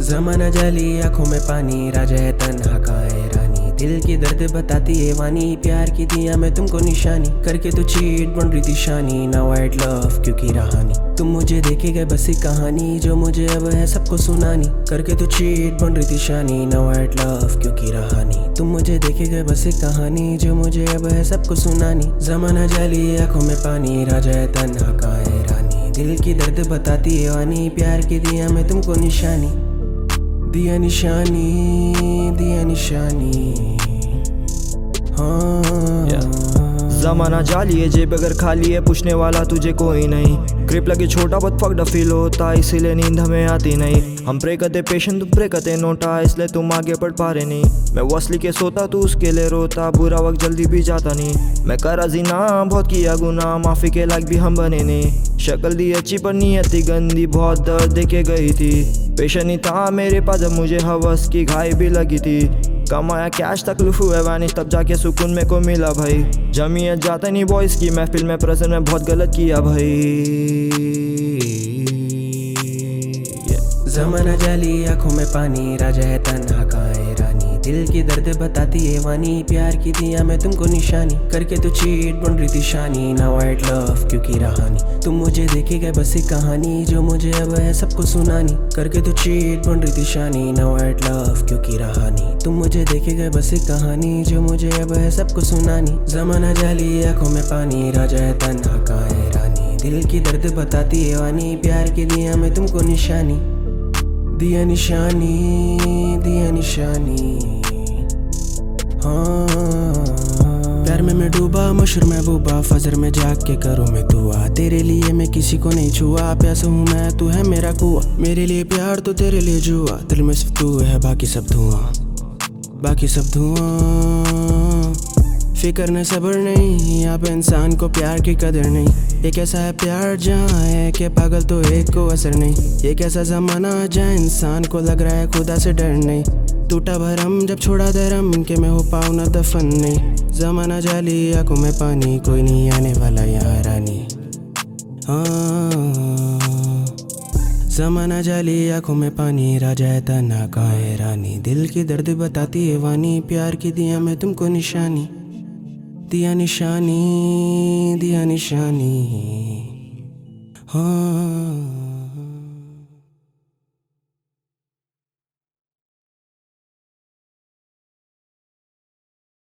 जमाना जाली आंखों में पानी, राजा है तन्हा का है रानी। दिल की दर्द बताती है वानी, प्यार की दिया मैं तुमको निशानी। करके तो चीट बन रही थी शानी, ना वाइट लव क्योंकि रहानी। तुम मुझे देखे गए बस एक कहानी, जो मुझे अब है सबको सुनानी। करके तो चीट बन रही थी शानी, ना वाइट लव क्योंकि रहानी। तुम मुझे देखे गए बस एक कहानी, जो मुझे अब है सबको सुनानी। जमाना जाली आंखों में पानी, राजा है तन्हा का है रानी। दिल की दर्द बताती है वानी, प्यार की दिया मैं तुमको निशानी। दिया निशानी, दिया निशानी, हाँ। जमाना जाली है, जेब अगर खाली है, पूछने वाला तुझे कोई नहीं। ग्रिप लगे छोटा बहुत फक्ड फील होता, इसीलिए नींद हमें आती नहीं। हम प्रे करते पेशेंट, तुम प्रे करते नोटा, इसलिए तुम आगे बढ़ पा रहे नहीं। मैं वसली के सोता, तू उसके लिए रोता, बुरा वक्त जल्दी भी जाता नहीं। मैं करा जीना बहुत किया गुना, माफी के लायक भी हम बने नहीं। शक्ल दी अच्छी पर नीयत गंदी, बहुत दर्द देके गई थी। पेशेंट नहीं था मेरे पास जब मुझे हवस की घाई भी लगी थी। कमाया कैश तकलीफ हुए वानिश, तब जाके सुकून मेरे को मिला भाई। जमीयत जाता नहीं बॉयज की महफिल में, प्रेजेंट में बहुत गलत किया भाई। जमाना जाली आंखों में पानी, राजा है तन्हा का है रानी। दिल की दर्द बताती है वानी, प्यार की दिया मैं तुमको निशानी। करके तो चीट बन रही थी शानी, ना वाइट लव क्योंकि रहानी। तुम मुझे देखे गए बस एक कहानी, जो मुझे अब है सबको सुनानी। करके तो चीट बन रही थी शानी, ना वाइट लव क्योंकि रहानी। तुम मुझे देखे गए बस एक कहानी, जो मुझे अब है सबको सुनानी। जमाना जाली आंखों में पानी, राजा है तन्हा का है रानी। दिल की दर्द बताती है वानी, प्यार की दिया मैं तुमको निशानी। दिया निशानी, दिया निशानी, हाँ। प्यार में मैं डूबा, मशहूर महबूबा, फजर में जाग के करूँ मैं दुआ। तेरे लिए मैं किसी को नहीं छुआ, प्यासा हूँ मैं, तू है मेरा कुआ। मेरे लिए प्यार तो तेरे लिए जुआ, दिल में सिर्फ तू है, बाकी सब धुआं, बाकी सब धुआं। फिक्र न सब्र नहीं, यहाँ पे इंसान को प्यार की कदर नहीं। एक ऐसा है प्यार जहाँ है कि पागल तो एक को असर नहीं। एक ऐसा जमाना जहाँ इंसान को लग रहा है खुदा से डर नहीं। टूटा भरम जब छोड़ा धर्म, के मैं हो पाऊँ न दफन नहीं। जमाना जाली आंखों में पानी, कोई नहीं आने वाला यहाँ रानी, हाँ। जमाना जाली आंखों में पानी, राजा है तन्हा का है रानी। दिल की दर्द बताती है वानी, प्यार की दिया मैं तुमको निशानी। दिया निशानी, दिया निशानी, हाँ।